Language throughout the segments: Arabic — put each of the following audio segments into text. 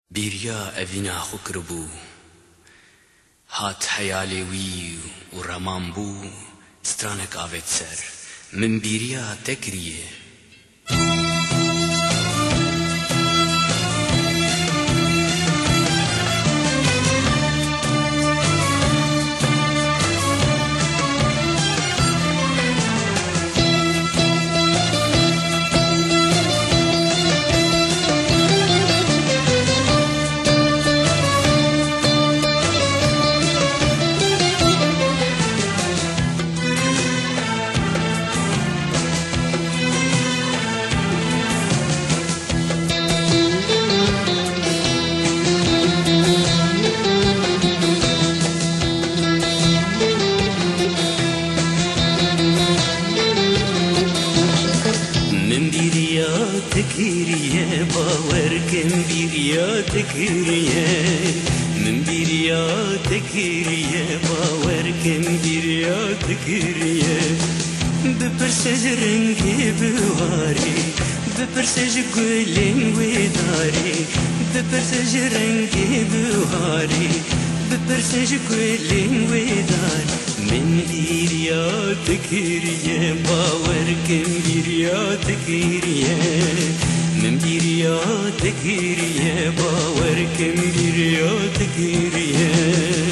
بیریا اوینا خو کربو هات حیالی وی و رمان بو سترانک آوید سر من بیریا تکریه تكيريه باوركم بيريا تكيريه من بيريا تكيريه باوركم بيريا تكيريه ببرسج رنگي بواري ببرسج گلين وداري ببرسج رنگي بواري ببرسج گلين وداري من بيريا تكيريه باوركم بيريا تكيريه من بيريا تكيريه باوركم بيريا تكيريه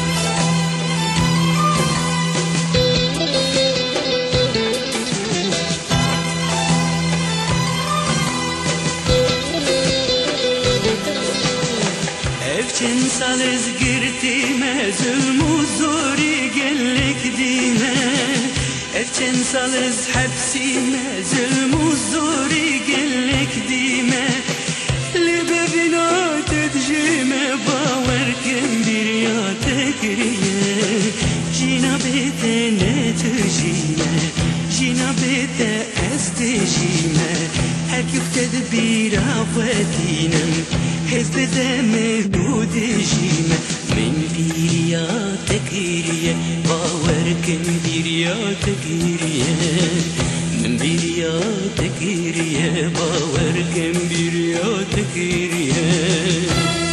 Evçen salez girtime zulmü zori gellek dime Evçen salez hapsime zulmü zori gellek dime Libebina tedjime bawerken birya tekriye Jina bete ne tejime Jina bete ez tejime Her yüktedi bir afetinem حزب دمدود جيمة من بيريا تكيرية باوركن بيريا تكيرية من بيريا تكيرية باوركن بيريا تكيرية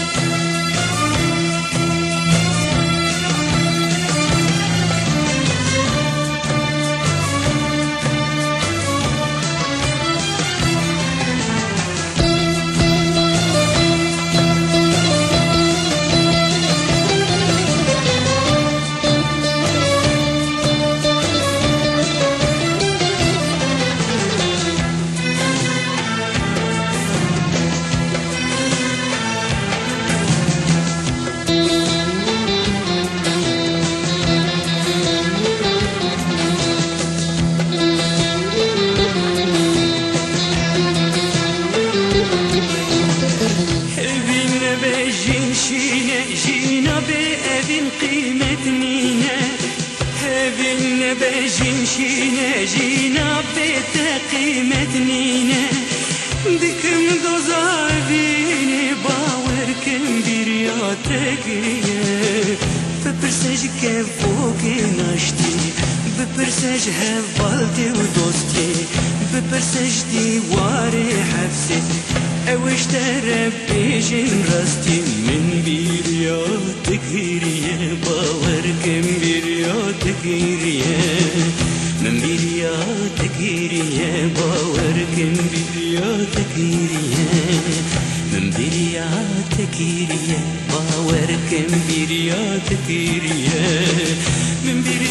جينا بأبن قيمة نينا هبن بجين شينا جينا بتقيمة نينا دكم دوزاربيني باوركم برياتك ببرسج كفوكي ناشتي ببرسج هفالتي ودوستي ببرسج ديواري حفسي اوش تربي جن رستي من بيريا تكيريه باوركم بيريا تكيريه من بيريا تكيريه باوركم بيريا تكيريه من بيريا تكيريه باوركم بيريا تكيريه من بيريا